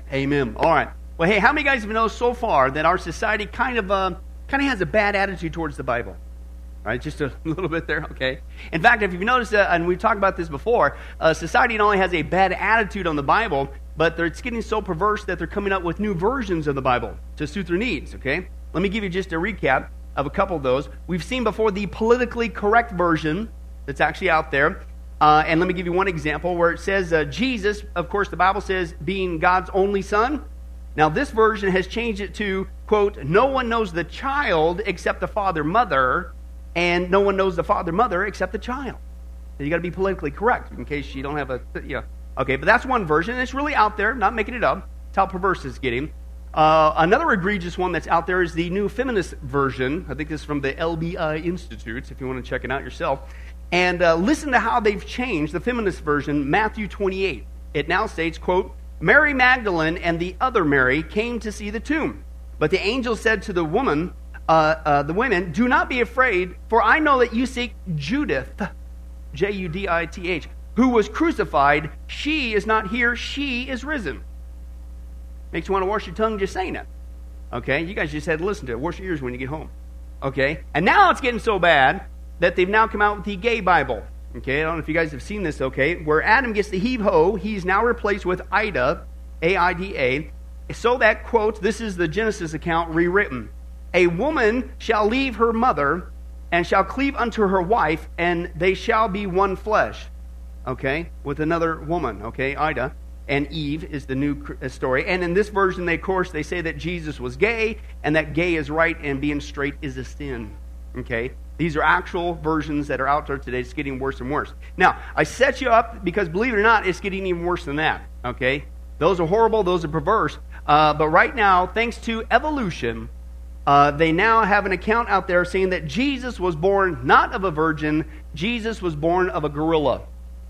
Amen. All right. Well, hey, how many guys have known so far that our society kind of has a bad attitude towards the Bible? All right, just a little bit there, okay? In fact, if you've noticed, and we've talked about this before, society not only has a bad attitude on the Bible, but it's getting so perverse that they're coming up with new versions of the Bible to suit their needs, okay? Let me give you just a recap of a couple of those. We've seen before the politically correct version that's actually out there. And let me give you one example where it says Jesus, of course, the Bible says, being God's only son. Now, this version has changed it to, quote, no one knows the child except the father, mother, and no one knows the father, mother except the child. So you got to be politically correct in case you don't have a, Okay, but that's one version, and it's really out there, not making it up. It's how perverse it's getting. Another egregious one that's out there is the new feminist version. I think this is from the LBI Institute, if you want to check it out yourself. And listen to how they've changed the feminist version, Matthew 28. It now states, quote, Mary Magdalene and the other Mary came to see the tomb. But the angel said to the women, do not be afraid, for I know that you seek Judith, Judith, who was crucified. She is not here, she is risen. Makes you want to wash your tongue just saying it. Okay, you guys just had to listen to it. Wash your ears when you get home. Okay, and now it's getting so bad that they've now come out with the gay Bible. Okay, I don't know if you guys have seen this, okay, where Adam gets the heave-ho, he's now replaced with Ida, A-I-D-A, so that, quote, this is the Genesis account rewritten, a woman shall leave her mother and shall cleave unto her wife, and they shall be one flesh, okay, with another woman, okay, Ida, and Eve is the new story. And in this version, of course, they say that Jesus was gay, and that gay is right, and being straight is a sin, okay. These are actual versions that are out there today. It's getting worse and worse. Now, I set you up because, believe it or not, it's getting even worse than that. Okay? Those are horrible. Those are perverse. But right now, thanks to evolution, they now have an account out there saying that Jesus was born not of a virgin. Jesus was born of a gorilla.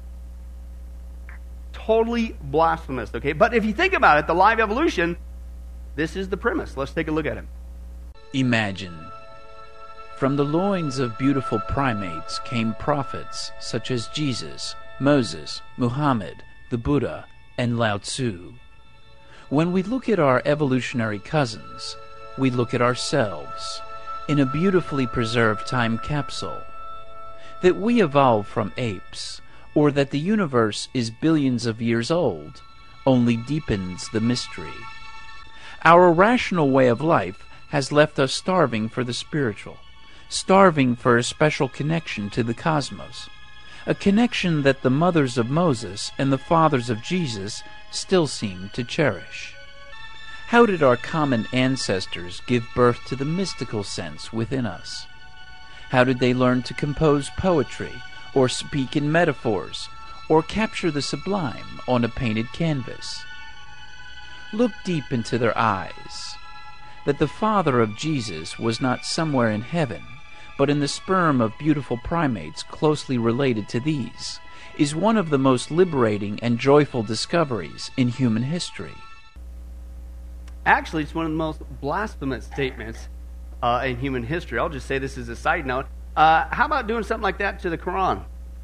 Totally blasphemous. Okay? But if you think about it, the live evolution, this is the premise. Let's take a look at it. Imagine. From the loins of beautiful primates came prophets such as Jesus, Moses, Muhammad, the Buddha, and Lao Tzu. When we look at our evolutionary cousins, we look at ourselves in a beautifully preserved time capsule. That we evolved from apes, or that the universe is billions of years old, only deepens the mystery. Our rational way of life has left us starving for the spiritual, starving for a special connection to the cosmos, a connection that the mothers of Moses and the fathers of Jesus still seem to cherish. How did our common ancestors give birth to the mystical sense within us? How did they learn to compose poetry, or speak in metaphors, or capture the sublime on a painted canvas? Look deep into their eyes. That the father of Jesus was not somewhere in heaven, but in the sperm of beautiful primates closely related to these, is one of the most liberating and joyful discoveries in human history. Actually, it's one of the most blasphemous statements in human history. I'll just say this as a side note. How about doing something like that to the Quran?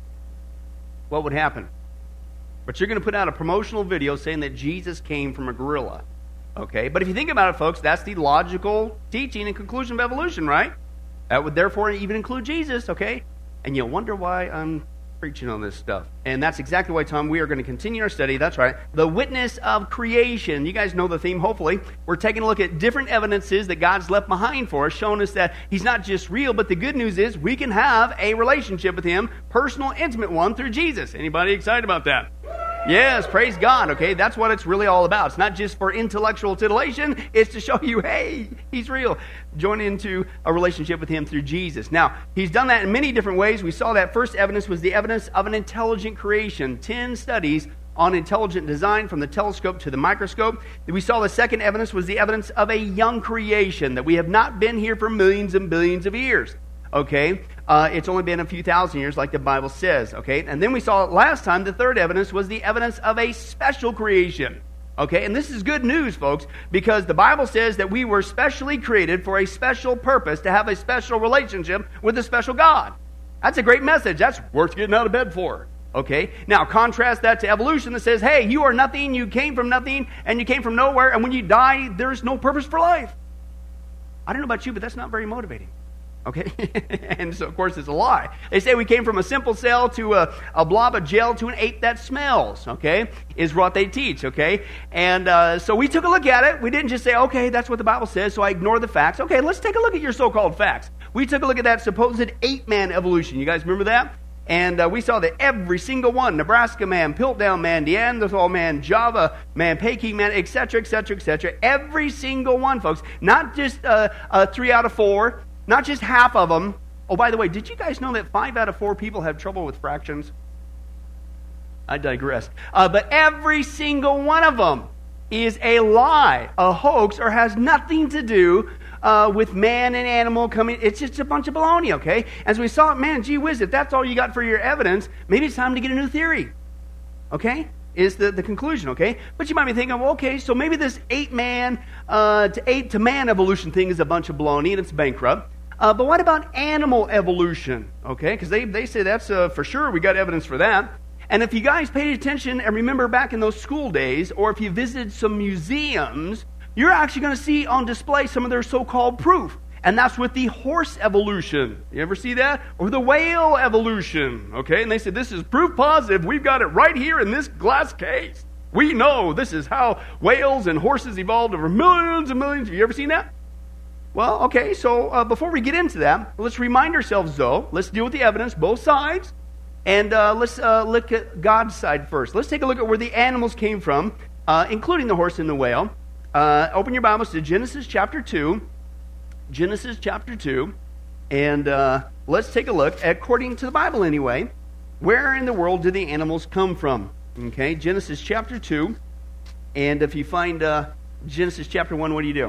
What would happen? But you're going to put out a promotional video saying that Jesus came from a gorilla. Okay, but if you think about it, folks, that's the logical teaching and conclusion of evolution, right? That would therefore even include Jesus, okay? And you'll wonder why I'm preaching on this stuff. And that's exactly why, Tom, we are going to continue our study. That's right. The witness of creation. You guys know the theme, hopefully. We're taking a look at different evidences that God's left behind for us, showing us that He's not just real, but the good news is we can have a relationship with Him, personal, intimate one, through Jesus. Anybody excited about that? Yes, praise God, okay? That's what it's really all about. It's not just for intellectual titillation. It's to show you, hey, He's real. Join into a relationship with Him through Jesus. Now, He's done that in many different ways. We saw that first evidence was the evidence of an intelligent creation. 10 studies on intelligent design from the telescope to the microscope. We saw the second evidence was the evidence of a young creation, that we have not been here for millions and billions of years. Okay, it's only been a few thousand years like the Bible says, okay? And then we saw last time, the third evidence was the evidence of a special creation, okay? And this is good news, folks, because the Bible says that we were specially created for a special purpose, to have a special relationship with a special God. That's a great message. That's worth getting out of bed for, Okay? Now, contrast that to evolution that says, hey, you are nothing, you came from nothing, and you came from nowhere, and when you die, there's no purpose for life. I don't know about you, but that's not very motivating. Okay? And so, of course, it's a lie. They say we came from a simple cell to a blob of gel to an ape that smells, okay, is what they teach, okay? And so we took a look at it. We didn't just say, okay, that's what the Bible says, so I ignore the facts. Okay, let's take a look at your so-called facts. We took a look at that supposed ape-man evolution. You guys remember that? And we saw that every single one, Nebraska man, Piltdown man, Neanderthal man, Java man, Peking man, etc., etc., etc., every single one, folks, not just 3 out of 4, not just half of them. Oh, by the way, did you guys know that 5 out of 4 people have trouble with fractions? I digress. But every single one of them is a lie, a hoax, or has nothing to do with man and animal coming. It's just a bunch of baloney, okay? As we saw, man, gee whiz, if that's all you got for your evidence, maybe it's time to get a new theory, okay? Is the conclusion, okay? But you might be thinking, well, okay, so maybe this ape-man to ape-to-man evolution thing is a bunch of baloney and it's bankrupt. But what about animal evolution, okay? Because they say that's for sure, we got evidence for that. And if you guys paid attention and remember back in those school days, or if you visited some museums, you're actually going to see on display some of their so-called proof. And that's with the horse evolution. You ever see that? Or the whale evolution, okay? And they said, this is proof positive. We've got it right here in this glass case. We know this is how whales and horses evolved over millions and millions. Have you ever seen that? Well, okay, so before we get into that, let's remind ourselves, though, let's deal with the evidence, both sides, and let's look at God's side first. Let's take a look at where the animals came from, including the horse and the whale. Open your Bibles to Genesis chapter 2. Genesis chapter 2, and let's take a look, according to the Bible anyway, where in the world do the animals come from? Okay, Genesis chapter 2, and if you find Genesis chapter 1, what do?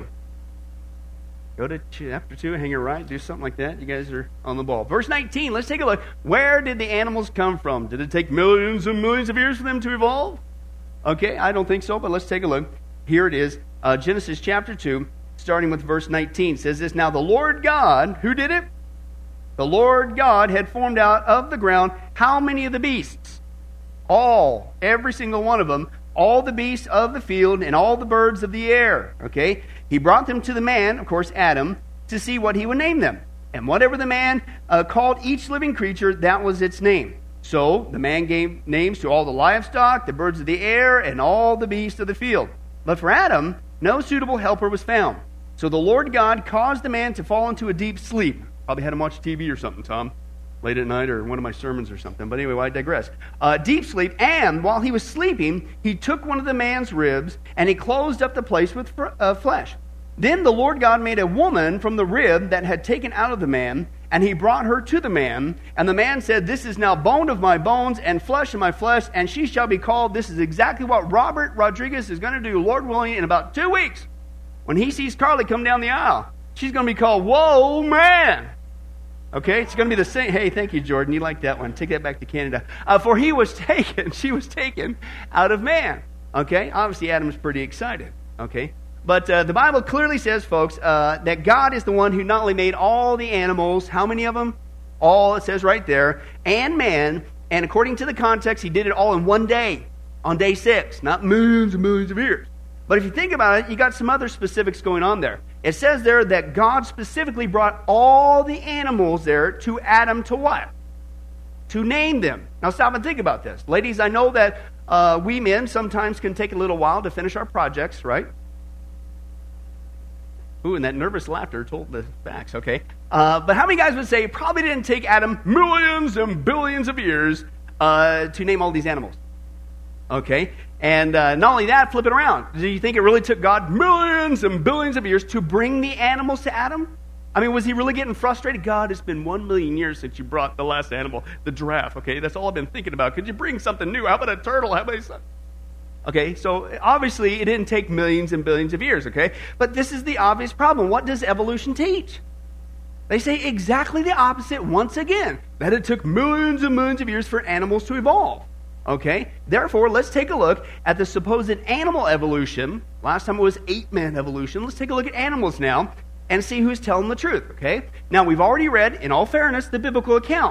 Go to chapter 2, hang your right, do something like that. You guys are on the ball. Verse 19, let's take a look. Where did the animals come from? Did it take millions and millions of years for them to evolve? Okay, I don't think so, but let's take a look. Here it is, Genesis chapter 2, starting with verse 19, says this, now the Lord God, who did it? The Lord God had formed out of the ground how many of the beasts? All, every single one of them, all the beasts of the field and all the birds of the air. Okay? He brought them to the man, of course, Adam, to see what he would name them. And whatever the man called each living creature, that was its name. So the man gave names to all the livestock, the birds of the air, and all the beasts of the field. But for Adam, no suitable helper was found. So the Lord God caused the man to fall into a deep sleep. Probably had him watch TV or something, Tom, late at night, or one of my sermons or something. But anyway, I digress. Deep sleep, and while he was sleeping, he took one of the man's ribs, and he closed up the place with flesh. Then the Lord God made a woman from the rib that had taken out of the man, and he brought her to the man. And the man said, this is now bone of my bones and flesh of my flesh, and she shall be called. This is exactly what Robert Rodriguez is going to do, Lord willing, in about 2 weeks. When he sees Carly come down the aisle, she's going to be called, whoa, man. Okay, it's going to be the same. Hey, thank you, Jordan. You like that one. Take that back to Canada. For she was taken out of man. Okay, obviously Adam's pretty excited. Okay, but the Bible clearly says, folks, that God is the one who not only made all the animals, how many of them? All, it says right there, and man, and according to the context, he did it all in one day, on day 6, not millions and millions of years. But if you think about it, you got some other specifics going on there. It says there that God specifically brought all the animals there to Adam to what? To name them. Now stop and think about this. Ladies, I know that we men sometimes can take a little while to finish our projects, right? Ooh, and that nervous laughter told the facts, okay. But how many guys would say it probably didn't take Adam millions and billions of years to name all these animals? Okay, and not only that, flip it around. Do you think it really took God millions and billions of years to bring the animals to Adam? I mean, was he really getting frustrated? God, it's been 1 million years since you brought the last animal, the giraffe, okay? That's all I've been thinking about. Could you bring something new? How about a turtle? How about something? Okay, so obviously it didn't take millions and billions of years, okay? But this is the obvious problem. What does evolution teach? They say exactly the opposite once again, that it took millions and millions of years for animals to evolve. Okay, therefore, let's take a look at the supposed animal evolution. Last time it was ape-man evolution. Let's take a look at animals now and see who's telling the truth, okay? Now, we've already read, in all fairness, the biblical account.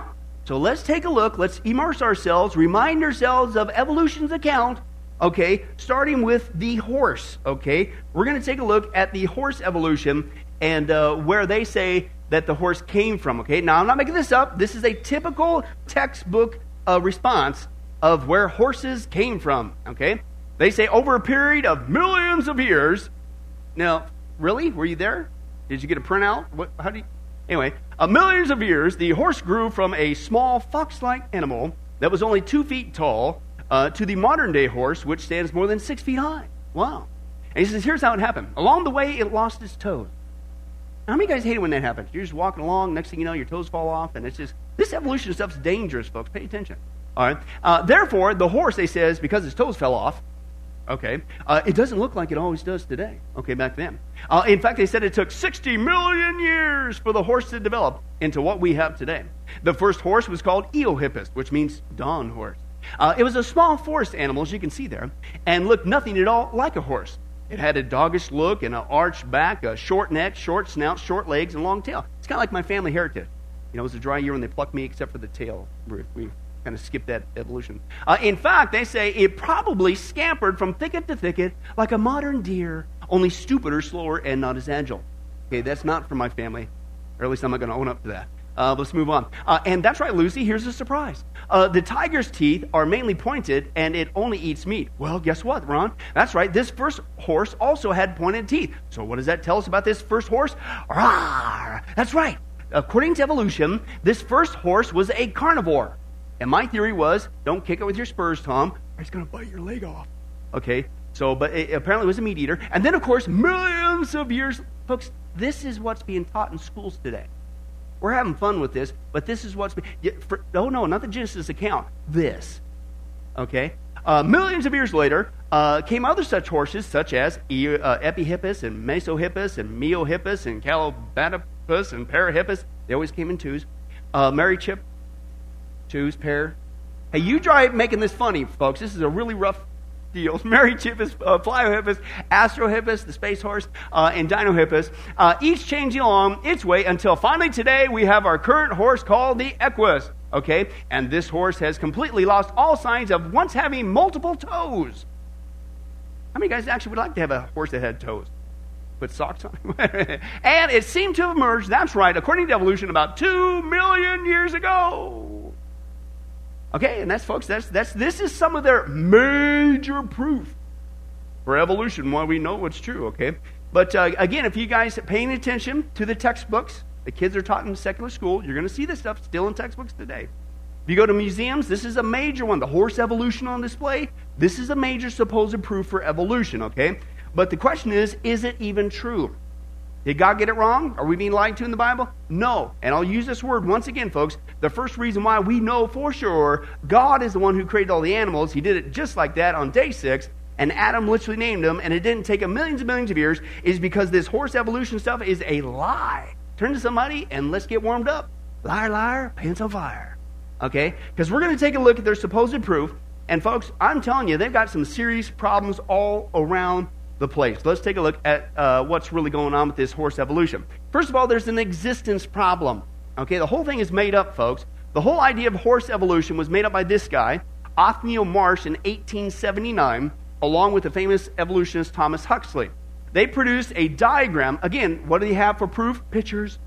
So let's take a look. Let's immerse ourselves, remind ourselves of evolution's account, okay, starting with the horse, okay? We're going to take a look at the horse evolution and where they say that the horse came from, okay? Now, I'm not making this up. This is a typical textbook response of where horses came from, okay? They say over a period of millions of years. Now, really? Were you there? Did you get a printout? Anyway, millions of years, the horse grew from a small fox-like animal that was only 2 feet tall to the modern-day horse, which stands more than 6 feet high. Wow. And he says, here's how it happened. Along the way, it lost its toes. How many guys hate it when that happens? You're just walking along, next thing you know, your toes fall off, and it's just, this evolution stuff's dangerous, folks. Pay attention. All right. Therefore, the horse, they says, because his toes fell off, okay, it doesn't look like it always does today, okay, back then. In fact, they said it took 60 million years for the horse to develop into what we have today. The first horse was called Eohippus, which means dawn horse. It was a small forest animal, as you can see there, and looked nothing at all like a horse. It had a doggish look and an arched back, a short neck, short snout, short legs, and long tail. It's kind of like my family heritage. You know, it was a dry year when they plucked me, except for the tail. We kind of skipped that evolution. In fact, they say it probably scampered from thicket to thicket like a modern deer, only stupider, slower, and not as agile. Okay, that's not from my family, or at least I'm not going to own up to that. Let's move on. And that's right, Lucy, here's a surprise. The tiger's teeth are mainly pointed, and it only eats meat. Well, guess what, Ron? That's right, this first horse also had pointed teeth. So what does that tell us about this first horse? Rawr! That's right. According to evolution, this first horse was a carnivore. And my theory was, don't kick it with your spurs, Tom, or it's going to bite your leg off. Okay, so, but it apparently was a meat eater. And then, of course, millions of years, folks, this is what's being taught in schools today. We're having fun with this, but this is what's not the Genesis account. This, okay? Millions of years later, came other such horses, such as Epihippus and Mesohippus and Meohippus and Callibatopus and Parahippus. They always came in twos. Mary Chip, twos, pair. Hey, you try making this funny, folks. This is a really rough deal. Merychippus, Pliohippus, Astrohippus, the space horse, and Dinohippus, each changing along its way until finally today we have our current horse called the Equus. Okay, and this horse has completely lost all signs of once having multiple toes. How many guys actually would like to have a horse that had toes? Put socks on him? And it seemed to have emerged, that's right, according to evolution, about 2 million years ago. Okay, and that's, folks, this is some of their major proof for evolution, why we know what's true, okay? But again, if you guys are paying attention to the textbooks, the kids are taught in secular school, you're going to see this stuff still in textbooks today. If you go to museums, this is a major one. The horse evolution on display, this is a major supposed proof for evolution, okay? But the question is it even true? Did God get it wrong? Are we being lied to in the Bible? No. And I'll use this word once again, folks. The first reason why we know for sure God is the one who created all the animals. He did it just like that on day 6. And Adam literally named them. And it didn't take him millions and millions of years. Is because this horse evolution stuff is a lie. Turn to somebody and let's get warmed up. Liar, liar, pants on fire. Okay? Because we're going to take a look at their supposed proof. And folks, I'm telling you, they've got some serious problems all around the place. Let's take a look at what's really going on with this horse evolution. First of all, there's an existence problem. Okay, the whole thing is made up, folks. The whole idea of horse evolution was made up by this guy, Othniel Marsh, in 1879, along with the famous evolutionist Thomas Huxley. They produced a diagram. Again, what do they have for proof? Pictures.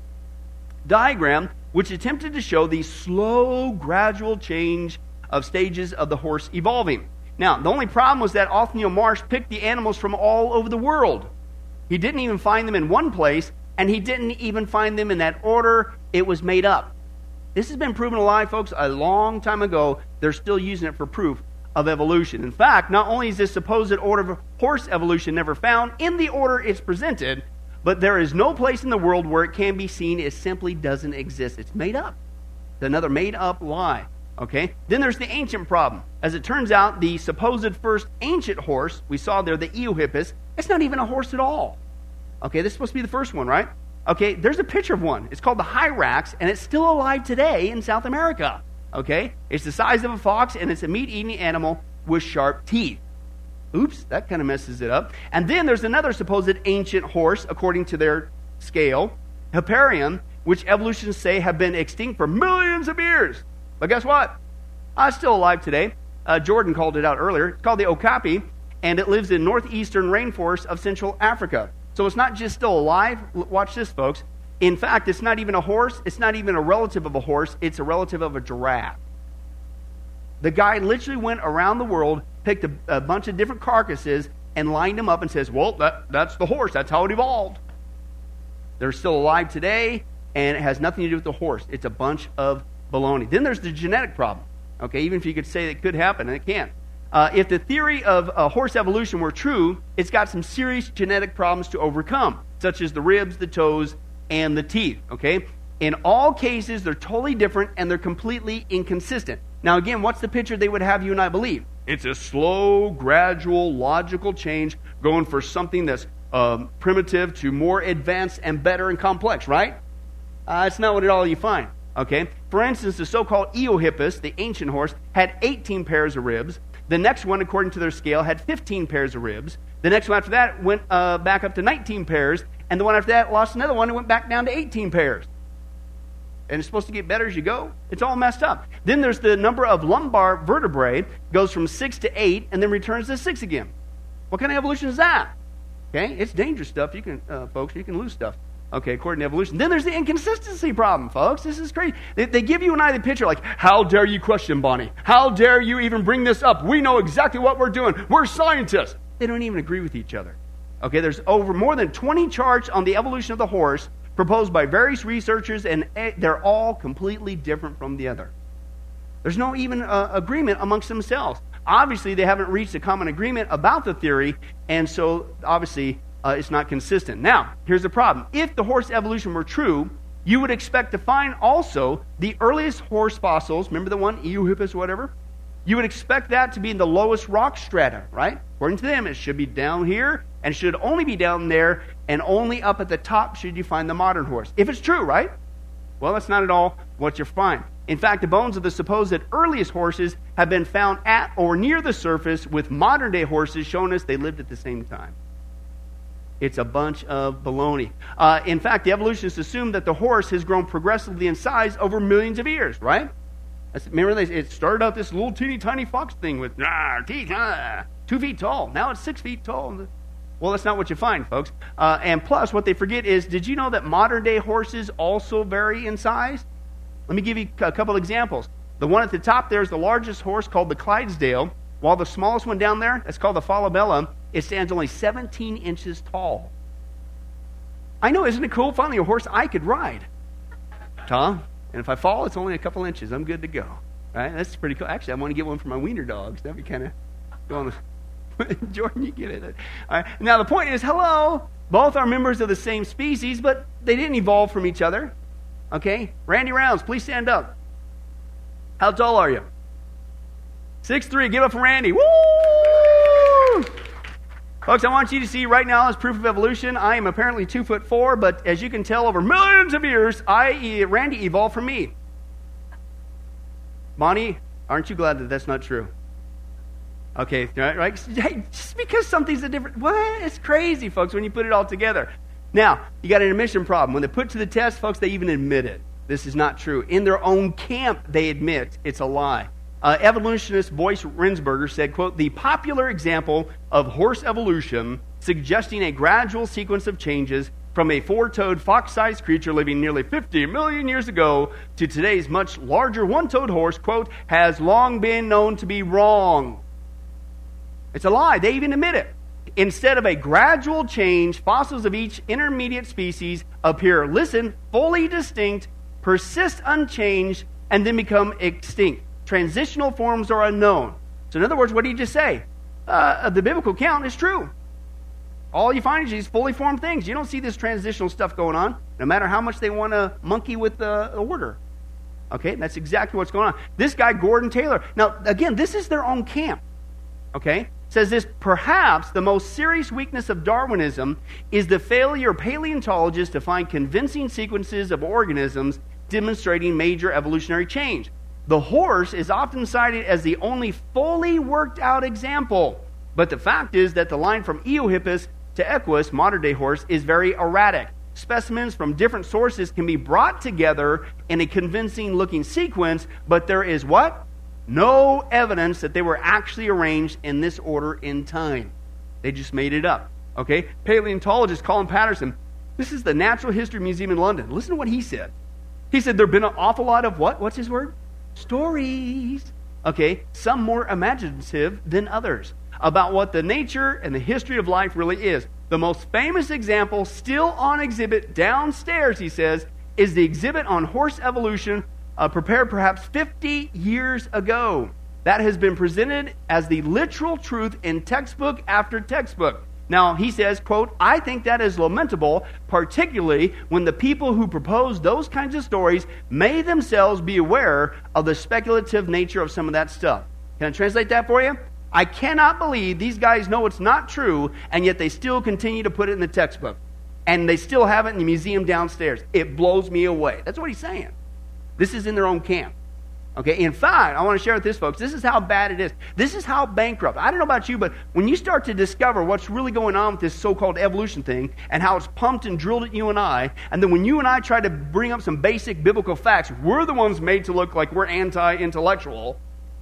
Diagram, which attempted to show the slow, gradual change of stages of the horse evolving. Now, the only problem was that Othniel Marsh picked the animals from all over the world. He didn't even find them in one place, and he didn't even find them in that order. It was made up. This has been proven a lie, folks, a long time ago. They're still using it for proof of evolution. In fact, not only is this supposed order of horse evolution never found in the order it's presented, but there is no place in the world where it can be seen. It simply doesn't exist. It's made up. It's another made-up lie. Okay? Then there's the ancient problem. As it turns out, the supposed first ancient horse, we saw there, the Eohippus, it's not even a horse at all. Okay, this is supposed to be the first one, right? Okay, there's a picture of one. It's called the Hyrax, and it's still alive today in South America. Okay? It's the size of a fox, and it's a meat-eating animal with sharp teeth. Oops, that kind of messes it up. And then there's another supposed ancient horse, according to their scale, Hipparion, which evolutionists say have been extinct for millions of years. But guess what? It's still alive today. Jordan called it out earlier. It's called the okapi, and it lives in northeastern rainforests of Central Africa. So it's not just still alive. Watch this, folks. In fact, it's not even a horse. It's not even a relative of a horse. It's a relative of a giraffe. The guy literally went around the world, picked a bunch of different carcasses, and lined them up and says, well, that's the horse. That's how it evolved. They're still alive today, and it has nothing to do with the horse. It's a bunch of baloney. Then there's the genetic problem. Okay, even if you could say it could happen, and it can't. If the theory of horse evolution were true, it's got some serious genetic problems to overcome, such as the ribs, the toes, and the teeth. Okay? In all cases, they're totally different, and they're completely inconsistent. Now, again, what's the picture they would have you and I believe? It's a slow, gradual, logical change going for something that's primitive to more advanced and better and complex, right? It's not what at all you find. Okay? For instance, the so-called Eohippus, the ancient horse, had 18 pairs of ribs. The next one, according to their scale, had 15 pairs of ribs. The next one after that went back up to 19 pairs. And the one after that lost another one and went back down to 18 pairs. And it's supposed to get better as you go. It's all messed up. Then there's the number of lumbar vertebrae, goes from 6 to 8, and then returns to 6 again. What kind of evolution is that? Okay, it's dangerous stuff. You can, folks, you can lose stuff. Okay, according to evolution. Then there's the inconsistency problem, folks. This is crazy. They give you and I the picture like, how dare you question Bonnie? How dare you even bring this up? We know exactly what we're doing. We're scientists. They don't even agree with each other. Okay, there's over more than 20 charts on the evolution of the horse proposed by various researchers, and they're all completely different from the other. There's no even agreement amongst themselves. Obviously, they haven't reached a common agreement about the theory, and so obviously it's not consistent. Now, here's the problem. If the horse evolution were true, you would expect to find also the earliest horse fossils, remember the one, Eohippus or whatever? You would expect that to be in the lowest rock strata, right? According to them, it should be down here, and should only be down there, and only up at the top should you find the modern horse. If it's true, right? Well, that's not at all what you find. In fact, the bones of the supposed earliest horses have been found at or near the surface, with modern-day horses showing us they lived at the same time. It's a bunch of baloney. In fact, the evolutionists assume that the horse has grown progressively in size over millions of years, right? Remember, it started out this little teeny tiny fox thing with 2 feet tall. Now it's 6 feet tall. Well, that's not what you find, folks. And plus, what they forget is, did you know that modern-day horses also vary in size? Let me give you a couple examples. The one at the top there is the largest horse, called the Clydesdale, while the smallest one down there, that's called the Falabella, it stands only 17 inches tall. I know, isn't it cool? Finally, a horse I could ride. Tom? And if I fall, it's only a couple inches. I'm good to go. Right? That's pretty cool. Actually, I want to get one for my wiener dogs. That'd be kind of going. Jordan, you get it. All right. Now, the point is, hello, both are members of the same species, but they didn't evolve from each other. Okay? Randy Rounds, please stand up. How tall are you? 6'3". Give up for Randy. Woo! Folks, I want you to see right now as proof of evolution, I am apparently 2'4", but as you can tell, over millions of years, Randy evolved from me. Bonnie, aren't you glad that that's not true? Okay, right? Hey, just because something's a different... What? It's crazy, folks, when you put it all together. Now, you got an admission problem. When they put it to the test, folks, they even admit it. This is not true. In their own camp, they admit it's a lie. Evolutionist Boyce Rensberger said, quote, "The popular example of horse evolution suggesting a gradual sequence of changes from a four-toed fox-sized creature living nearly 50 million years ago to today's much larger one-toed horse, quote, has long been known to be wrong." It's a lie. They even admit it. Instead of a gradual change, fossils of each intermediate species appear, listen, fully distinct, persist unchanged, and then become extinct. Transitional forms are unknown. So in other words, what did he just say? The biblical account is true. All you find is these fully formed things. You don't see this transitional stuff going on, no matter how much they want to monkey with the order. Okay, that's exactly what's going on. This guy, Gordon Taylor. Now, again, this is their own camp. Okay? Says this, perhaps the most serious weakness of Darwinism is the failure of paleontologists to find convincing sequences of organisms demonstrating major evolutionary change. The horse is often cited as the only fully worked out example. But the fact is that the line from Eohippus to Equus, modern day horse, is very erratic. specimens from different sources can be brought together in a convincing-looking sequence, but there is what? No evidence that they were actually arranged in this order in time. They just made it up. Okay? Paleontologist Colin Patterson, this is the Natural History Museum in London. Listen to what he said. He said there have been an awful lot of what? What's his word? Stories. Okay? Some more imaginative than others about what the nature and the history of life really is. The most famous example still on exhibit downstairs, he says, is the exhibit on horse evolution prepared perhaps 50 years ago. That has been presented as the literal truth in textbook after textbook. Now, he says, quote, I think that is lamentable, particularly when the people who propose those kinds of stories may themselves be aware of the speculative nature of some of that stuff. Can I translate that for you? I cannot believe these guys know it's not true, and yet they still continue to put it in the textbook. And they still have it in the museum downstairs. It blows me away. That's what he's saying. This is in their own camp. Okay, in fact, I want to share with this, folks, this is how bad it is. This is how bankrupt. I don't know about you, but when you start to discover what's really going on with this so-called evolution thing and how it's pumped and drilled at you and I, and then when you and I try to bring up some basic biblical facts, we're the ones made to look like we're anti-intellectual.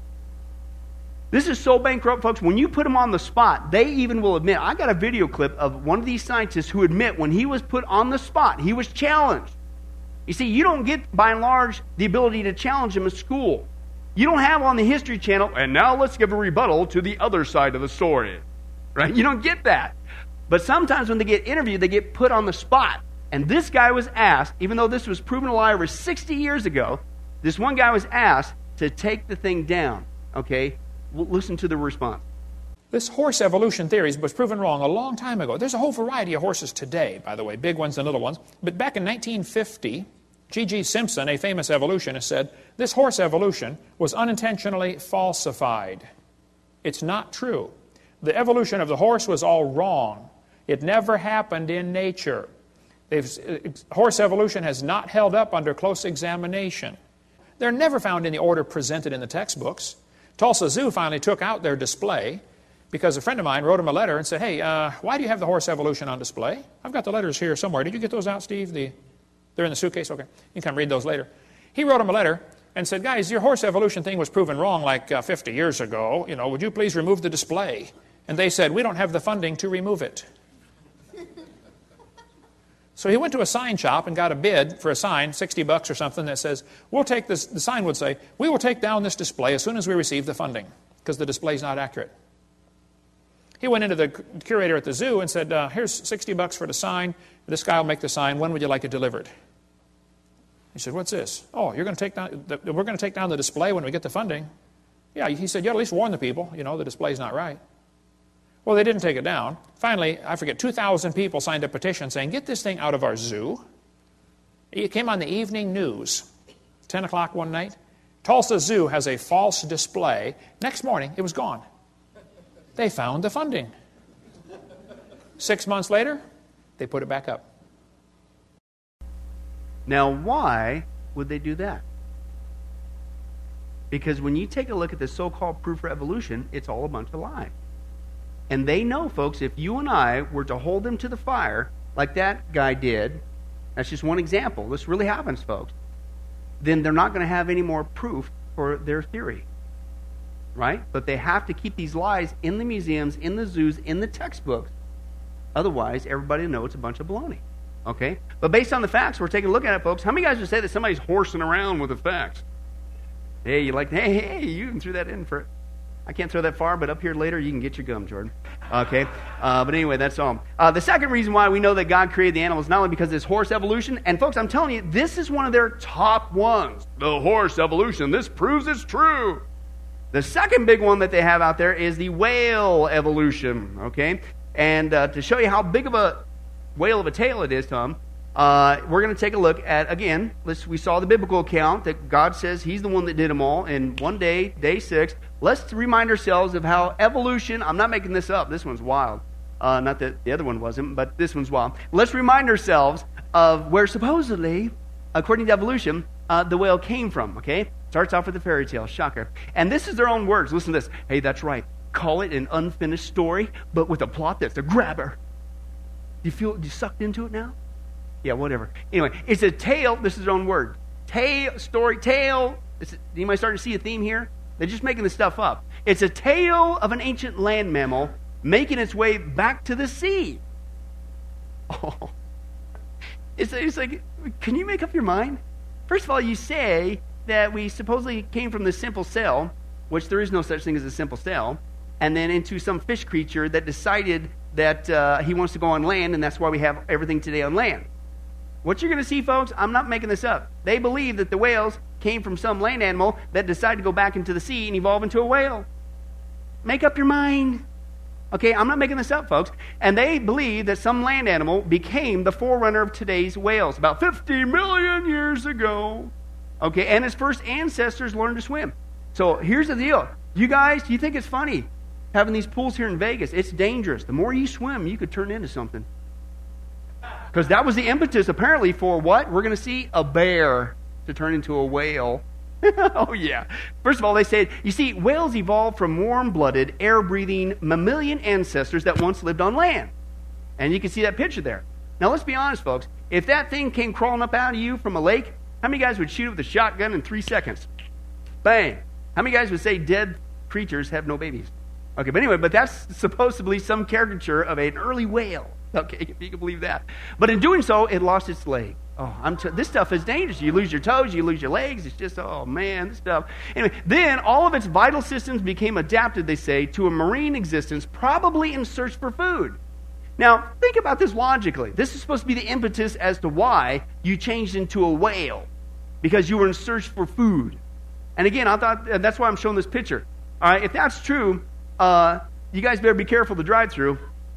This is so bankrupt, folks. When you put them on the spot, they even will admit. I got a video clip of one of these scientists who admit when he was put on the spot, he was challenged. You see, you don't get, by and large, the ability to challenge them at school. You don't have on the History Channel, and now let's give a rebuttal to the other side of the story. Right? You don't get that. But sometimes when they get interviewed, they get put on the spot. And this guy was asked, even though this was proven a lie over 60 years ago, this one guy was asked to take the thing down. Okay? We'll listen to the response. This horse evolution theory was proven wrong a long time ago. There's a whole variety of horses today, by the way, big ones and little ones. But back in 1950, G.G. Simpson, a famous evolutionist, said, this horse evolution was unintentionally falsified. It's not true. The evolution of the horse was all wrong. It never happened in nature. Horse evolution has not held up under close examination. They're never found in the order presented in the textbooks. Tulsa Zoo finally took out their display because a friend of mine wrote him a letter and said, hey, why do you have the horse evolution on display? I've got the letters here somewhere. Did you get those out, Steve? They're in the suitcase? Okay. You can come read those later. He wrote him a letter and said, guys, your horse evolution thing was proven wrong like 50 years ago. You know, would you please remove the display? And they said, we don't have the funding to remove it. So he went to a sign shop and got a bid for a sign, $60 or something, that says, we'll take this, the sign would say, we will take down this display as soon as we receive the funding, because the display is not accurate. He went into the curator at the zoo and said, here's $60 for the sign. This guy will make the sign. When would you like it delivered? He said, what's this? Oh, you're going to take down, we're going to take down the display when we get the funding. Yeah, he said, you at least warn the people, you know, the display's not right. Well, they didn't take it down. Finally, I forget, 2,000 people signed a petition saying, get this thing out of our zoo. It came on the evening news, 10 o'clock one night. Tulsa Zoo has a false display. Next morning, it was gone. They found the funding. 6 months later, they put it back up. Now, why would they do that? Because when you take a look at the so-called proof for evolution, it's all a bunch of lies. And they know, folks, if you and I were to hold them to the fire, like that guy did, that's just one example, this really happens, folks, then they're not going to have any more proof for their theory. Right? But they have to keep these lies in the museums, in the zoos, in the textbooks. Otherwise, everybody will know it's a bunch of baloney. Okay? But based on the facts, we're taking a look at it, folks. How many guys would say that somebody's horsing around with the facts? Hey, you you even threw that in for... I can't throw that far, but up here later, you can get your gum, Jordan. Okay? But anyway, that's all. The second reason why we know that God created the animals, not only because of this horse evolution, and folks, I'm telling you, this is one of their top ones. The horse evolution. This proves it's true. The second big one that they have out there is the whale evolution. Okay? And to show you how big of a whale of a tale it is, Tom, we're going to take a look at, again, we saw the biblical account that God says He's the one that did them all in one day, day 6. Let's remind ourselves of how evolution, I'm not making this up, this one's wild. Not that the other one wasn't, but this one's wild. Let's remind ourselves of where supposedly, according to evolution, the whale came from, okay? Starts off with a fairy tale, shocker. And this is their own words. Listen to this. Hey, that's right. Call it an unfinished story, but with a plot that's a grabber. Do you feel you sucked into it now? Yeah, whatever. Anyway, it's a tale. This is their own word. Tale. Anybody starting to see a theme here? They're just making this stuff up. It's a tale of an ancient land mammal making its way back to the sea. Oh. It's like, can you make up your mind? First of all, you say that we supposedly came from the simple cell, which there is no such thing as a simple cell, and then into some fish creature that decided that he wants to go on land, and that's why we have everything today on land. What you're going to see, folks, I'm not making this up. They believe that the whales came from some land animal that decided to go back into the sea and evolve into a whale. Make up your mind. Okay, I'm not making this up, folks. And they believe that some land animal became the forerunner of today's whales about 50 million years ago. Okay, and its first ancestors learned to swim. So here's the deal. You guys, do you think it's funny having these pools here in Vegas? It's dangerous. The more you swim, you could turn into something. Because that was the impetus, apparently, for what? We're going to see a bear to turn into a whale. Oh, yeah. First of all, they said, you see, whales evolved from warm-blooded, air-breathing mammalian ancestors that once lived on land. And you can see that picture there. Now, let's be honest, folks. If that thing came crawling up out of you from a lake, how many guys would shoot it with a shotgun in 3 seconds? Bang. How many guys would say dead creatures have no babies? Okay, but anyway, but that's supposedly some caricature of an early whale. Okay, if you can believe that. But in doing so, it lost its leg. Oh, this stuff is dangerous. You lose your toes, you lose your legs. It's just, oh man, this stuff. Anyway, then all of its vital systems became adapted, they say, to a marine existence, probably in search for food. Now, think about this logically. This is supposed to be the impetus as to why you changed into a whale, because you were in search for food. And again, I thought that's why I'm showing this picture. All right, if that's true, you guys better be careful to drive through.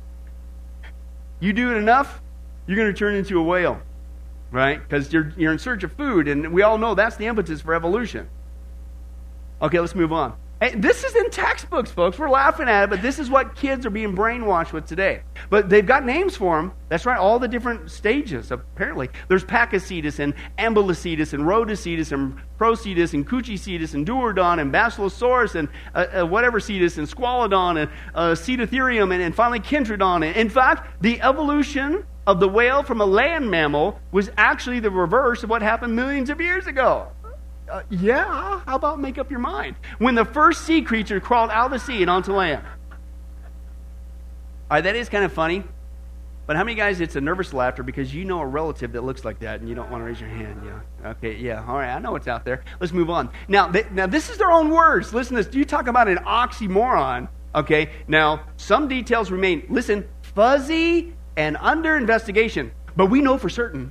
You do it enough, you're going to turn into a whale, right? Because you're in search of food, and we all know that's the impetus for evolution. Okay, let's move on. Hey, this is in textbooks, folks. We're laughing at it, but this is what kids are being brainwashed with today. But they've got names for them. That's right, all the different stages, apparently. There's Pakicetus and Ambulocetus and Rhodocetus and Procetus and Cuchicitus and Duodon and Basilosaurus and whatever cetus and Squalodon and Cetotherium and finally Kentrodon. In fact, the evolution of the whale from a land mammal was actually the reverse of what happened millions of years ago. Yeah, how about make up your mind? When the first sea creature crawled out of the sea and onto land. All right, that is kind of funny. But how many guys, it's a nervous laughter because you know a relative that looks like that and you don't want to raise your hand? Yeah. Okay, yeah. All right, I know what's out there. Let's move on. Now, this is their own words. Listen to this. You talk about an oxymoron. Okay, now, some details remain, listen, fuzzy and under investigation. But we know for certain.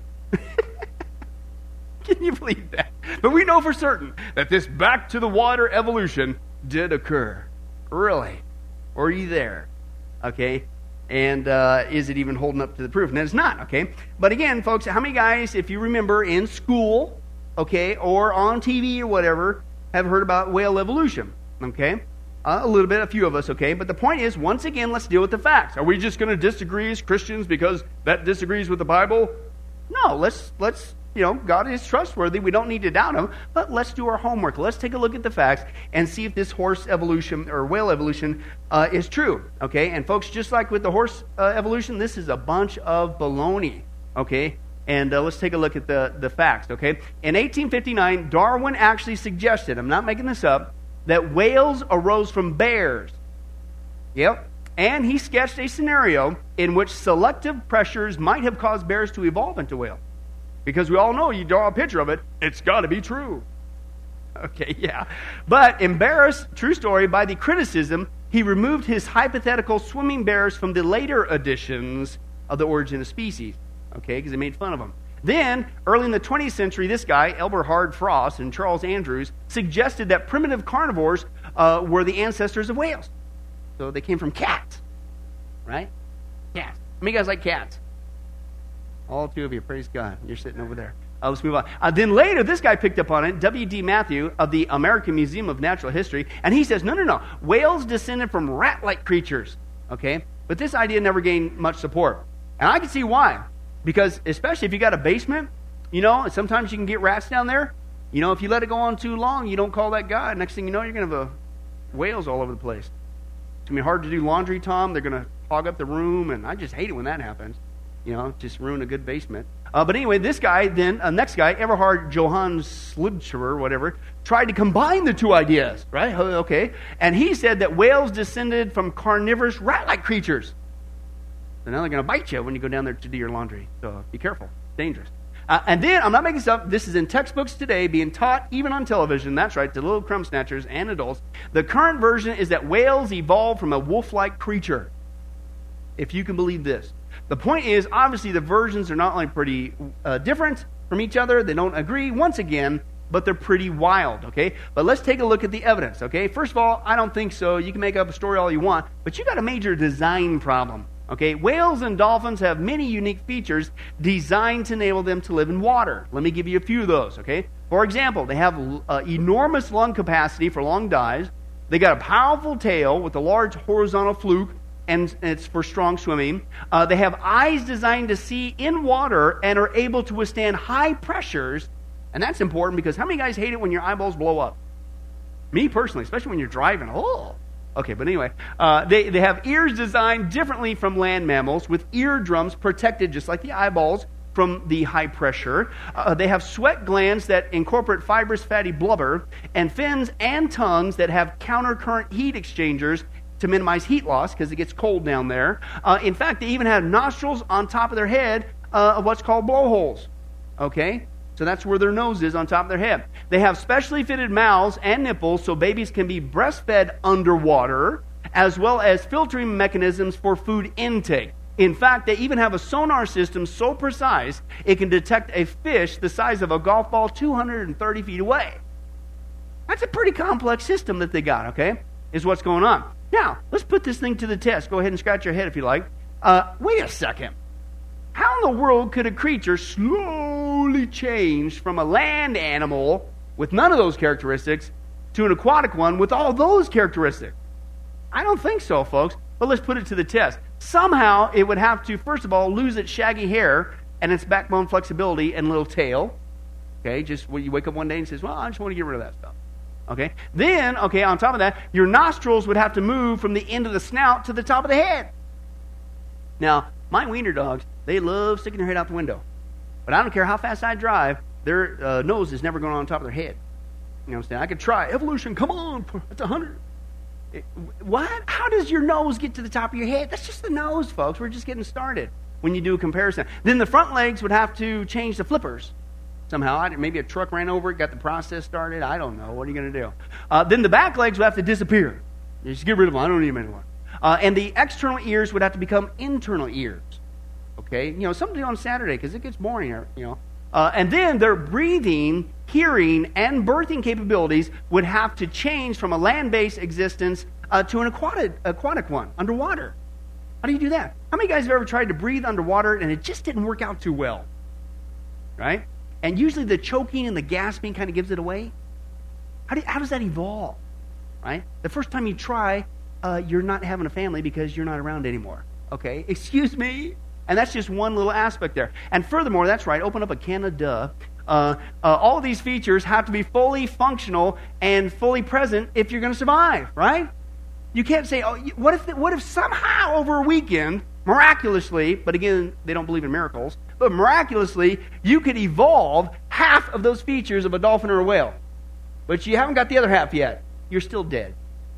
Can you believe that? But we know for certain that this back to the water evolution did occur. Really? Or are you there? Okay? And is it even holding up to the proof? And it's not, okay? But again, folks, how many guys, if you remember in school, okay, or on TV or whatever, have heard about whale evolution? Okay? A little bit, a few of us, okay? But the point is, once again, let's deal with the facts. Are we just going to disagree as Christians because that disagrees with the Bible? No, let's God is trustworthy. We don't need to doubt him, but let's do our homework. Let's take a look at the facts and see if this horse evolution or whale evolution is true, okay? And folks, just like with the horse evolution, this is a bunch of baloney, okay? And let's take a look at the facts, okay? In 1859, Darwin actually suggested, I'm not making this up, that whales arose from bears. Yep. And he sketched a scenario in which selective pressures might have caused bears to evolve into whales. Because we all know, you draw a picture of it, it's got to be true. Okay, yeah. But embarrassed, true story, by the criticism, he removed his hypothetical swimming bears from the later editions of The Origin of Species. Okay, because they made fun of them. Then, early in the 20th century, this guy, Eberhard Frost and Charles Andrews, suggested that primitive carnivores were the ancestors of whales. So they came from cats, right? Cats. How many guys like cats? All two of you, praise God. You're sitting over there. Let's move on. Then later, this guy picked up on it, W.D. Matthew of the American Museum of Natural History, and he says, no. Whales descended from rat-like creatures, okay? But this idea never gained much support. And I can see why. Because especially if you got a basement, sometimes you can get rats down there. If you let it go on too long, you don't call that guy. Next thing you know, you're going to have whales all over the place. It's going to be hard to do laundry, Tom. They're going to hog up the room, and I just hate it when that happens. Just ruin a good basement. But anyway, this guy then, next guy, Everhard Johann Slidscherer, whatever, tried to combine the two ideas, right? Okay. And he said that whales descended from carnivorous rat-like creatures. So now they're going to bite you when you go down there to do your laundry. So be careful. Dangerous. And then, I'm not making this up, this is in textbooks today, being taught even on television, that's right, to little crumb snatchers and adults. The current version is that whales evolved from a wolf-like creature. If you can believe this. The point is, obviously, the versions are not only pretty different from each other, they don't agree, once again, but they're pretty wild, okay? But let's take a look at the evidence, okay? First of all, I don't think so. You can make up a story all you want, but you got a major design problem. Okay, whales and dolphins have many unique features designed to enable them to live in water. Let me give you a few of those, okay? For example, they have enormous lung capacity for long dives. They got a powerful tail with a large horizontal fluke, and it's for strong swimming. They have eyes designed to see in water and are able to withstand high pressures. And that's important because how many guys hate it when your eyeballs blow up? Me personally, especially when you're driving. Oh. Okay, but anyway, they have ears designed differently from land mammals with eardrums protected just like the eyeballs from the high pressure. They have sweat glands that incorporate fibrous fatty blubber and fins and tongues that have countercurrent heat exchangers to minimize heat loss because it gets cold down there. In fact, they even have nostrils on top of their head of what's called blowholes. Okay? So that's where their nose is, on top of their head. They have specially fitted mouths and nipples so babies can be breastfed underwater, as well as filtering mechanisms for food intake. In fact, they even have a sonar system so precise it can detect a fish the size of a golf ball 230 feet away. That's a pretty complex system that they got, okay, is what's going on. Now, let's put this thing to the test. Go ahead and scratch your head if you like. Wait a second. How in the world could a creature slowly change from a land animal with none of those characteristics to an aquatic one with all those characteristics? I don't think so, folks. But let's put it to the test. Somehow it would have to, first of all, lose its shaggy hair and its backbone flexibility and little tail. Okay, just when you wake up one day and says, well, I just want to get rid of that stuff. Okay, then, okay, on top of that, your nostrils would have to move from the end of the snout to the top of the head. Now, my wiener dogs, they love sticking their head out the window. But I don't care how fast I drive, their nose is never going on top of their head. You know what I'm saying? I could try. Evolution, come on. That's 100. What? How does your nose get to the top of your head? That's just the nose, folks. We're just getting started when you do a comparison. Then the front legs would have to change the flippers somehow. Maybe a truck ran over it, got the process started. I don't know. What are you going to do? Then the back legs would have to disappear. Just get rid of them. I don't need them anymore. And the external ears would have to become internal ears. Okay? You know, something on Saturday because it gets boring, you know. And then their breathing, hearing, and birthing capabilities would have to change from a land-based existence to an aquatic one, underwater. How do you do that? How many guys have ever tried to breathe underwater and it just didn't work out too well? Right? And usually the choking and the gasping kind of gives it away. How does that evolve? Right? The first time you try, you're not having a family because you're not around anymore. Okay? Excuse me? And that's just one little aspect there. And furthermore, that's right, open up a can of duh. All of these features have to be fully functional and fully present if you're going to survive, right? You can't say, oh, what if somehow over a weekend, miraculously, but again, they don't believe in miracles, but miraculously, you could evolve half of those features of a dolphin or a whale. But you haven't got the other half yet. You're still dead.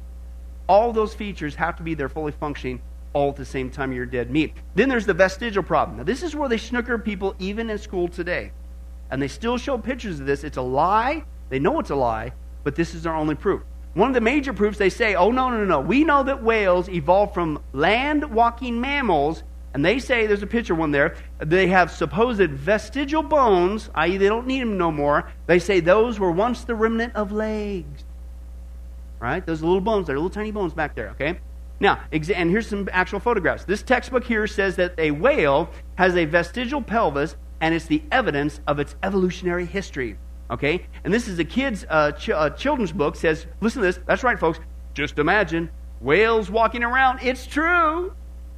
All those features have to be there fully functioning all at the same time you're dead meat. Then there's the vestigial problem. Now, this is where they snooker people even in school today. And they still show pictures of this. It's a lie. They know it's a lie, but this is their only proof. One of the major proofs, they say, oh, no. We know that whales evolved from land-walking mammals, and they say, there's a picture one there, they have supposed vestigial bones, i.e. they don't need them no more. They say those were once the remnant of legs. Right? Those little bones, they're little tiny bones back there, okay? Now, and here's some actual photographs. This textbook here says that a whale has a vestigial pelvis, and it's the evidence of its evolutionary history. Okay? And this is a kid's children's book. Says, listen to this. That's right, folks. Just imagine whales walking around. It's true.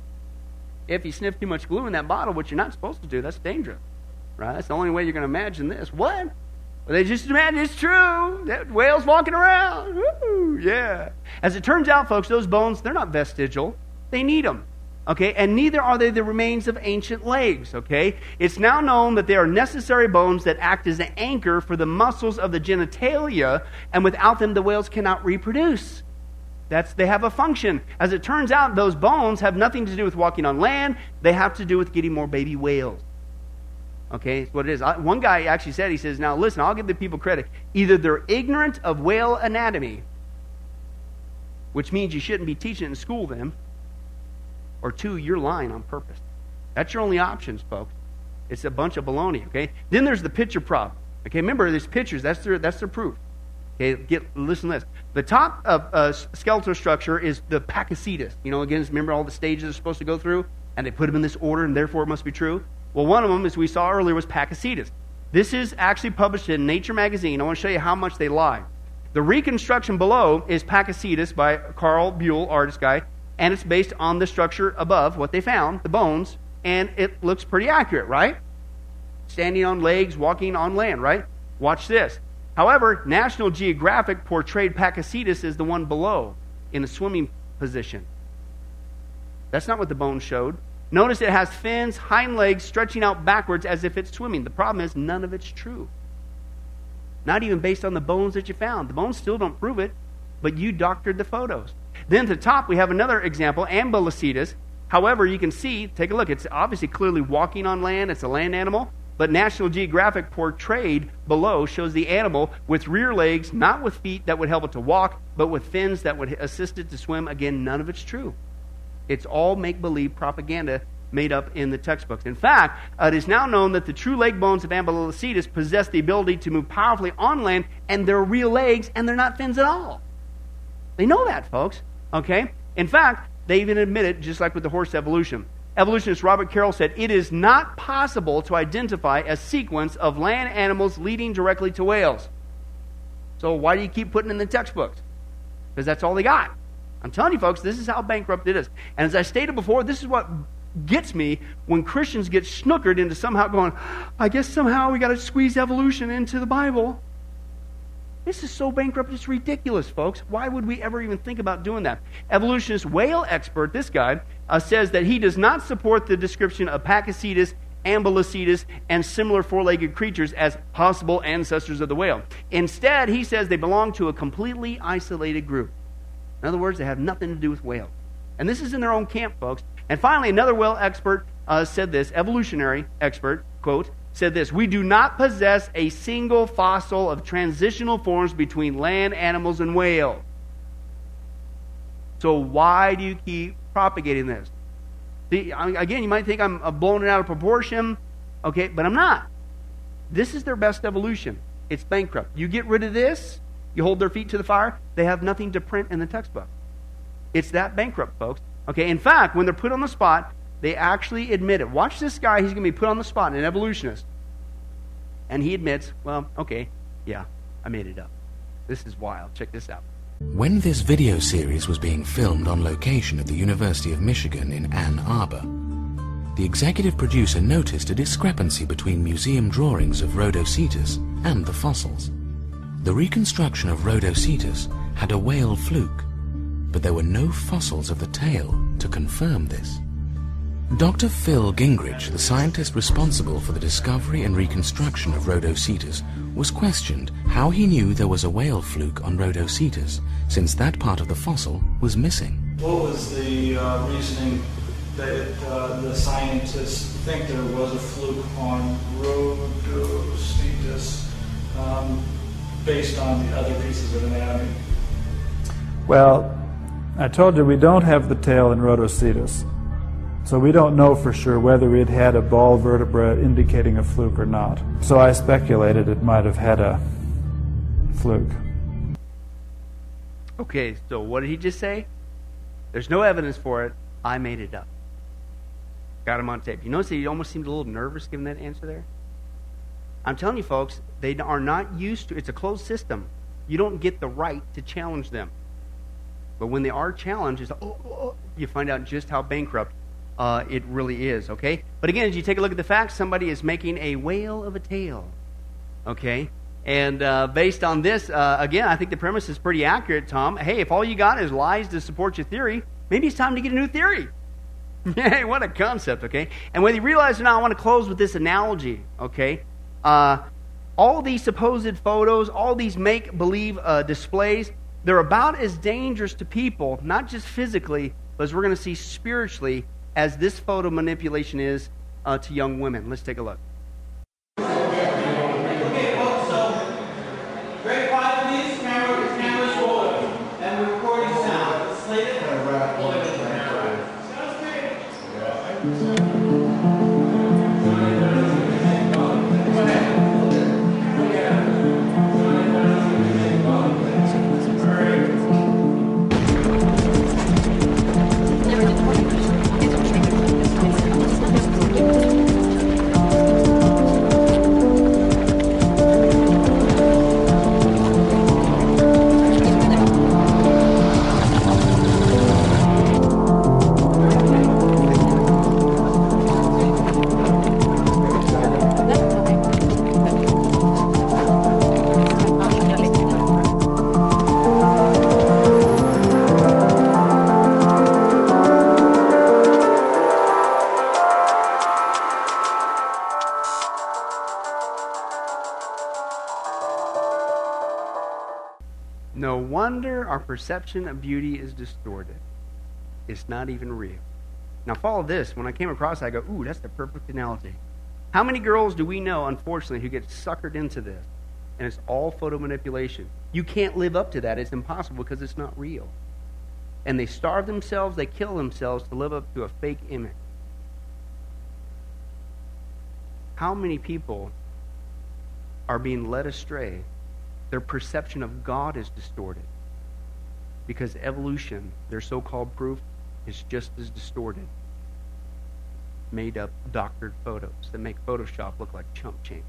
If you sniff too much glue in that bottle, which you're not supposed to do, that's dangerous. Right? That's the only way you're going to imagine this. What? Well, they just imagine it's true. That whale's walking around. Woo, yeah. As it turns out, folks, those bones, they're not vestigial. They need them. Okay, and neither are they the remains of ancient legs, okay? It's now known that they are necessary bones that act as an anchor for the muscles of the genitalia, and without them the whales cannot reproduce. They have a function. As it turns out, those bones have nothing to do with walking on land. They have to do with getting more baby whales. Okay, that's what it is. One guy actually said, he says, now listen, I'll give the people credit. Either they're ignorant of whale anatomy, which means you shouldn't be teaching it in school then, or two, you're lying on purpose. That's your only options, folks. It's a bunch of baloney, okay? Then there's the picture prop. Okay, remember, there's pictures. That's their proof. Okay, listen to this. The top skeletal structure is the Pakicetus. You know, again, remember all the stages they're supposed to go through? And they put them in this order, and therefore it must be true? Well, one of them, as we saw earlier, was Pakicetus. This is actually published in Nature magazine. I want to show you how much they lie. The reconstruction below is Pakicetus by Carl Buell, artist guy, and it's based on the structure above, what they found, the bones, and it looks pretty accurate, right? Standing on legs, walking on land, right? Watch this. However, National Geographic portrayed Pakicetus as the one below, in a swimming position. That's not what the bones showed. Notice it has fins, hind legs stretching out backwards as if it's swimming. The problem is none of it's true. Not even based on the bones that you found. The bones still don't prove it, but you doctored the photos. Then at the top we have another example, Ambulocetus. However, you can see, take a look, it's obviously clearly walking on land. It's a land animal. But National Geographic portrayed below shows the animal with rear legs, not with feet that would help it to walk, but with fins that would assist it to swim. Again, none of it's true. It's all make-believe propaganda made up in the textbooks. In fact, it is now known that the true leg bones of Ambulocetus possess the ability to move powerfully on land, and they're real legs, and they're not fins at all. They know that, folks. Okay? In fact, they even admit it, just like with the horse evolution. Evolutionist Robert Carroll said, it is not possible to identify a sequence of land animals leading directly to whales. So why do you keep putting it in the textbooks? Because that's all they got. I'm telling you, folks, this is how bankrupt it is. And as I stated before, this is what gets me when Christians get snookered into somehow going, I guess somehow we got to squeeze evolution into the Bible. This is so bankrupt, it's ridiculous, folks. Why would we ever even think about doing that? Evolutionist whale expert, this guy, says that he does not support the description of Pakicetus, Ambulocetus, and similar four-legged creatures as possible ancestors of the whale. Instead, he says they belong to a completely isolated group. In other words, they have nothing to do with whales. And this is in their own camp, folks. And finally, another whale expert said this, evolutionary expert, quote, said this, we do not possess a single fossil of transitional forms between land animals and whales. So why do you keep propagating this? See, again, you might think I'm blowing it out of proportion, okay, but I'm not. This is their best evolution. It's bankrupt. You get rid of this, you hold their feet to the fire, they have nothing to print in the textbook. It's that bankrupt, folks. Okay, in fact, when they're put on the spot, they actually admit it. Watch this guy, he's going to be put on the spot, an evolutionist. And he admits, well, okay, yeah, I made it up. This is wild. Check this out. When this video series was being filmed on location at the University of Michigan in Ann Arbor, the executive producer noticed a discrepancy between museum drawings of Rhodocetus and the fossils. The reconstruction of Rhodocetus had a whale fluke, but there were no fossils of the tail to confirm this. Dr. Phil Gingrich, the scientist responsible for the discovery and reconstruction of Rhodocetus, was questioned how he knew there was a whale fluke on Rhodocetus, since that part of the fossil was missing. What was the reasoning that the scientists think there was a fluke on Rhodocetus based on the other pieces of anatomy? Well, I told you we don't have the tail in Rhodocetus. So we don't know for sure whether it had a ball vertebra indicating a fluke or not. So I speculated it might have had a fluke. Okay, so what did he just say? There's no evidence for it. I made it up. Got him on tape. You notice that he almost seemed a little nervous giving that answer there? I'm telling you, folks, they are not used to it. It's a closed system. You don't get the right to challenge them. But when they are challenged, it's you find out just how bankrupt it really is, okay? But again, as you take a look at the facts, somebody is making a whale of a tale, okay? And based on this, again, I think the premise is pretty accurate, Tom. Hey, if all you got is lies to support your theory, maybe it's time to get a new theory. Hey, what a concept, okay? And whether you realize or not, I want to close with this analogy, okay? All these supposed photos, all these make-believe displays, they're about as dangerous to people, not just physically, but as we're going to see spiritually, as this photo manipulation is to young women. Let's take a look. Okay, folks, so very quiet, please. Camera's rolling. And we're recording sound. Slated. No wonder our perception of beauty is distorted. It's not even real. Now follow this. When I came across it, I go, ooh, that's the perfect analogy. How many girls do we know, unfortunately, who get suckered into this? And it's all photo manipulation. You can't live up to that. It's impossible because it's not real. And they starve themselves, they kill themselves to live up to a fake image. How many people are being led astray? Their perception of God is distorted. Because evolution, their so-called proof, is just as distorted. Made up, doctored photos that make Photoshop look like chump change.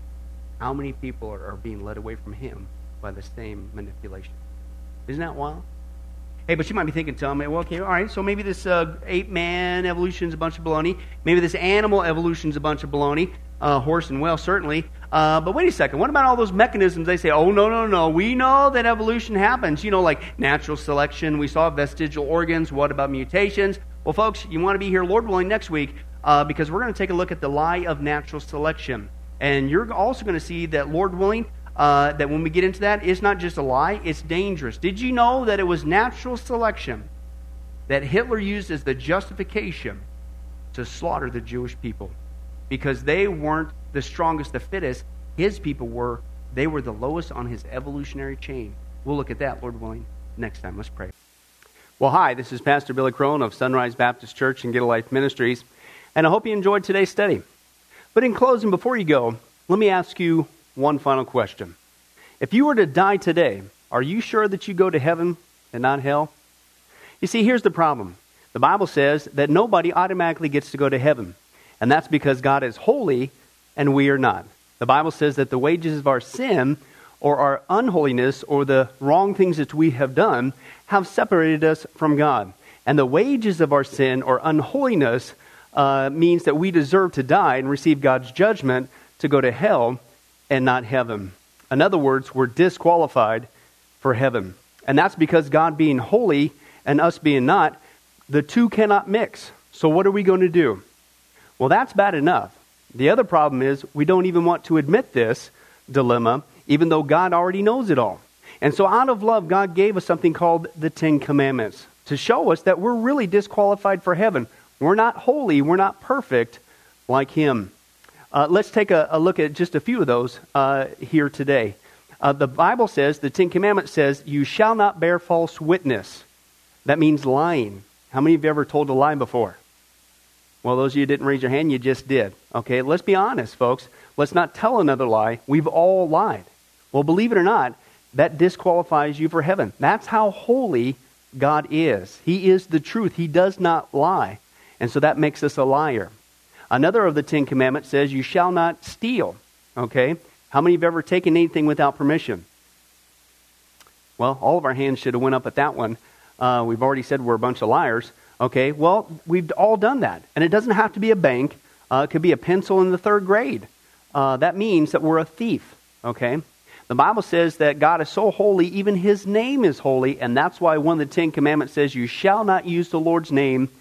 How many people are being led away from Him by the same manipulation? Isn't that wild? Hey, but you might be thinking, telling me, well, okay, all right, so maybe this ape-man evolution is a bunch of baloney. Maybe this animal evolution is a bunch of baloney. Horse and whale, certainly. But wait a second. What about all those mechanisms? They say, oh, no. We know that evolution happens. You know, like natural selection. We saw vestigial organs. What about mutations? Well, folks, you want to be here, Lord willing, next week because we're going to take a look at the lie of natural selection. And you're also going to see that, Lord willing, that when we get into that, it's not just a lie, it's dangerous. Did you know that it was natural selection that Hitler used as the justification to slaughter the Jewish people? Because they weren't the strongest, the fittest. His people were. They were the lowest on his evolutionary chain. We'll look at that, Lord willing, next time. Let's pray. Well, hi, this is Pastor Billy Crone of Sunrise Baptist Church and Get a Life Ministries, and I hope you enjoyed today's study. But in closing, before you go, let me ask you one final question. If you were to die today, are you sure that you go to heaven and not hell? You see, here's the problem. The Bible says that nobody automatically gets to go to heaven. And that's because God is holy and we are not. The Bible says that the wages of our sin or our unholiness or the wrong things that we have done have separated us from God. And the wages of our sin or unholiness means that we deserve to die and receive God's judgment to go to hell and not heaven. In other words, we're disqualified for heaven. And that's because God being holy and us being not, the two cannot mix. So what are we going to do? Well, that's bad enough. The other problem is we don't even want to admit this dilemma, even though God already knows it all. And so out of love, God gave us something called the Ten Commandments to show us that we're really disqualified for heaven. We're not holy. We're not perfect like Him. Let's take a look at just a few of those here today. The Bible says, the Ten Commandments says, you shall not bear false witness. That means lying. How many of you ever told a lie before? Well, those of you who didn't raise your hand, you just did. Okay, let's be honest, folks. Let's not tell another lie. We've all lied. Well, believe it or not, that disqualifies you for heaven. That's how holy God is. He is the truth. He does not lie. And so that makes us a liar. Another of the Ten Commandments says, you shall not steal. Okay? How many of you have ever taken anything without permission? Well, all of our hands should have went up at that one. We've already said we're a bunch of liars. Okay, well, we've all done that. And it doesn't have to be a bank. It could be a pencil in the third grade. That means that we're a thief. Okay? The Bible says that God is so holy, even His name is holy. And that's why one of the Ten Commandments says, you shall not use the Lord's name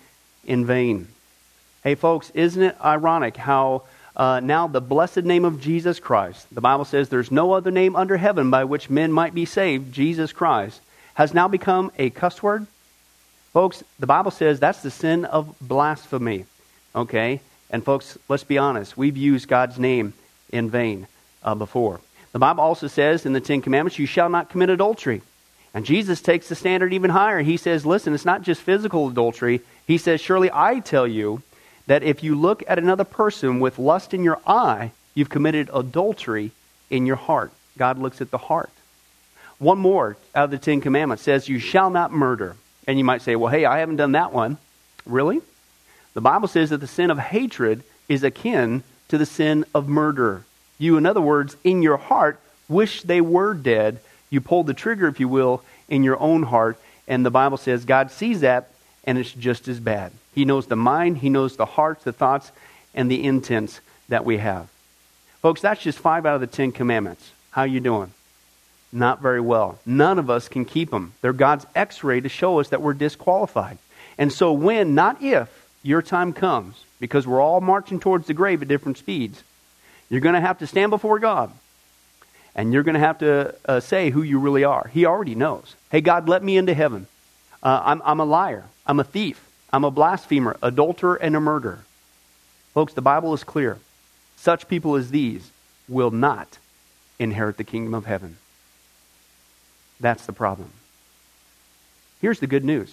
in vain. Hey folks, isn't it ironic how now the blessed name of Jesus Christ, the Bible says there's no other name under heaven by which men might be saved, Jesus Christ, has now become a cuss word? Folks, the Bible says that's the sin of blasphemy. Okay? And folks, let's be honest. We've used God's name in vain before. The Bible also says in the Ten Commandments, you shall not commit adultery. And Jesus takes the standard even higher. He says, listen, it's not just physical adultery. He says, surely I tell you that if you look at another person with lust in your eye, you've committed adultery in your heart. God looks at the heart. One more out of the Ten Commandments says, you shall not murder. And you might say, well, hey, I haven't done that one. Really? The Bible says that the sin of hatred is akin to the sin of murder. You, in other words, in your heart, wish they were dead. You pulled the trigger, if you will, in your own heart. And the Bible says God sees that, and it's just as bad. He knows the mind, He knows the hearts, the thoughts, and the intents that we have. Folks, that's just 5 out of the 10 commandments. How you doing? Not very well. None of us can keep them. They're God's x-ray to show us that we're disqualified. And so when, not if, your time comes, because we're all marching towards the grave at different speeds, you're going to have to stand before God. And you're going to have to say who you really are. He already knows. Hey, God, let me into heaven. I'm a liar. I'm a thief. I'm a blasphemer, adulterer, and a murderer. Folks, the Bible is clear. Such people as these will not inherit the kingdom of heaven. That's the problem. Here's the good news.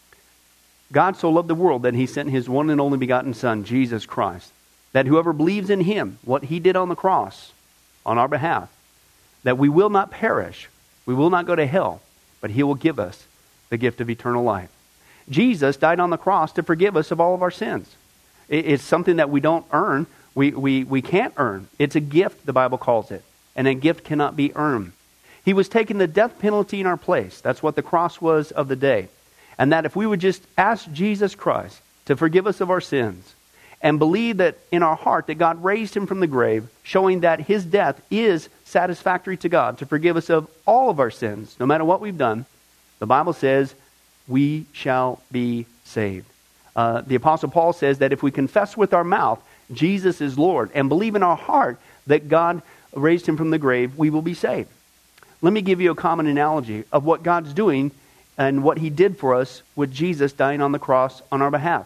God so loved the world that He sent His one and only begotten Son, Jesus Christ, that whoever believes in Him, what He did on the cross on our behalf, that we will not perish, we will not go to hell, but He will give us the gift of eternal life. Jesus died on the cross to forgive us of all of our sins. It's something that we don't earn. We can't earn. It's a gift, the Bible calls it, and a gift cannot be earned. He was taking the death penalty in our place. That's what the cross was of the day. And that if we would just ask Jesus Christ to forgive us of our sins and believe that in our heart that God raised Him from the grave, showing that His death is satisfactory to God to forgive us of all of our sins, no matter what we've done, the Bible says we shall be saved. The Apostle Paul says that if we confess with our mouth Jesus is Lord and believe in our heart that God raised Him from the grave, we will be saved. Let me give you a common analogy of what God's doing and what He did for us with Jesus dying on the cross on our behalf.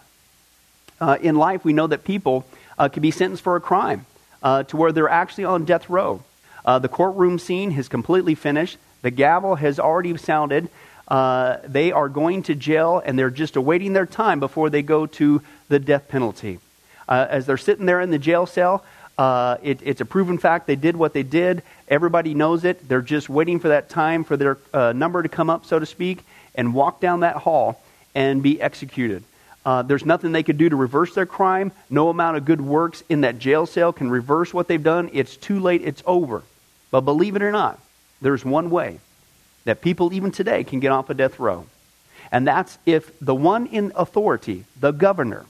In life, we know that people can be sentenced for a crime to where they're actually on death row. The courtroom scene has completely finished. The gavel has already sounded. They are going to jail, and they're just awaiting their time before they go to the death penalty. As they're sitting there in the jail cell, it's a proven fact they did what they did. Everybody knows it. They're just waiting for that time for their number to come up, so to speak, and walk down that hall and be executed. There's nothing they could do to reverse their crime. No amount of good works in that jail cell can reverse what they've done. It's too late. It's over. But believe it or not, there's one way that people even today can get off a death row. And that's if the one in authority, the governor,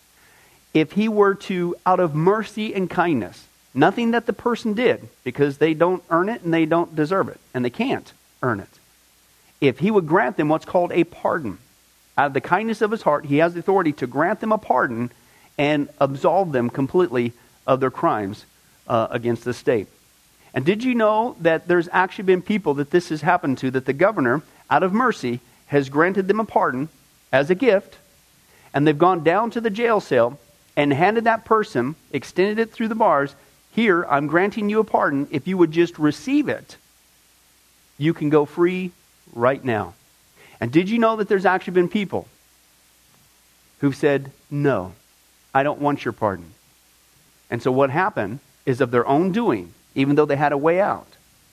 if he were to, out of mercy and kindness, nothing that the person did, because they don't earn it and they don't deserve it, and they can't earn it, if he would grant them what's called a pardon, out of the kindness of his heart, he has the authority to grant them a pardon and absolve them completely of their crimes against the state. And did you know that there's actually been people that this has happened to, that the governor, out of mercy, has granted them a pardon as a gift, and they've gone down to the jail cell and handed that person, extended it through the bars, here, I'm granting you a pardon. If you would just receive it, you can go free right now. And did you know that there's actually been people who've said, no, I don't want your pardon. And so what happened is of their own doing, even though they had a way out,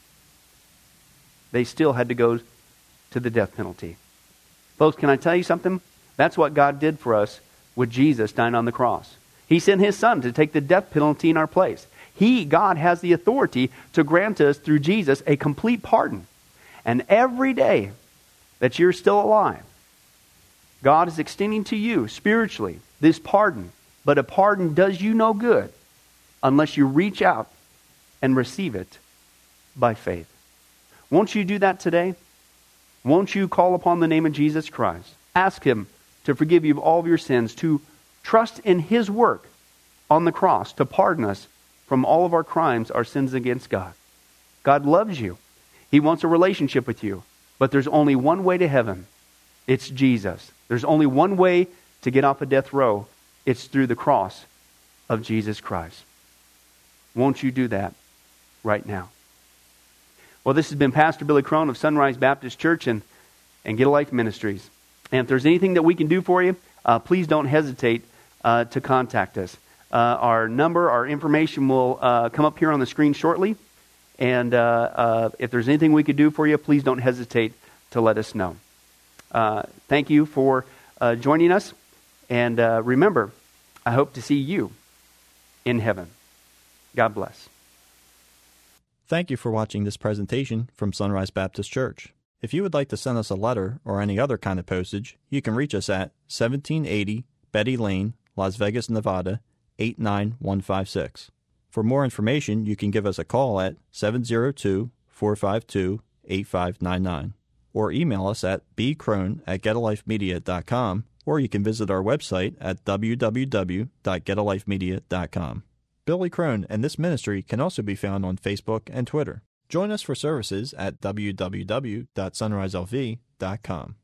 they still had to go to the death penalty. Folks, can I tell you something? That's what God did for us with Jesus dying on the cross. He sent His Son to take the death penalty in our place. God has the authority to grant us through Jesus a complete pardon. And every day that you're still alive, God is extending to you spiritually this pardon. But a pardon does you no good unless you reach out and receive it by faith. Won't you do that today? Won't you call upon the name of Jesus Christ? Ask Him to forgive you of all of your sins, to trust in His work on the cross to pardon us from all of our crimes, our sins against God. God loves you. He wants a relationship with you. But there's only one way to heaven. It's Jesus. There's only one way to get off of death row. It's through the cross of Jesus Christ. Won't you do that right now? Well, this has been Pastor Billy Crone of Sunrise Baptist Church and Get a Life Ministries. And if there's anything that we can do for you, please don't hesitate to contact us. Our number, our information will come up here on the screen shortly. And if there's anything we could do for you, please don't hesitate to let us know. Thank you for joining us. And remember, I hope to see you in heaven. God bless. Thank you for watching this presentation from Sunrise Baptist Church. If you would like to send us a letter or any other kind of postage, you can reach us at 1780 Betty Lane, Las Vegas, Nevada, 89156. For more information, you can give us a call at 702-452-8599 or email us at bcrone@getalifemedia.com, or you can visit our website at www.getalifemedia.com. Billy Crone and this ministry can also be found on Facebook and Twitter. Join us for services at www.sunriselv.com.